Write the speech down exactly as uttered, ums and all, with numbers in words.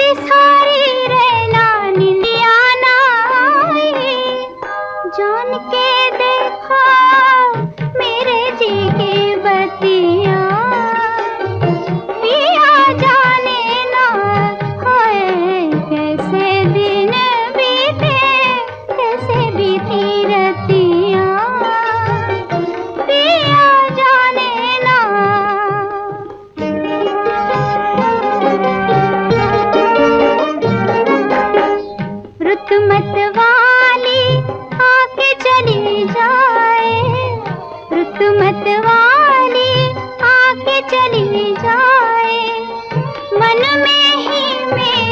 सारी रहना निंदिया ना आई, जान के देखा मेरे जी की बतिया, पिया जाने ना होए कैसे दिन बीते, कैसे बीती रतिया, पिया जाने ना। रुत मत वाली आके चली जाए, रुत मत वाली आके चली जाए, मन में ही में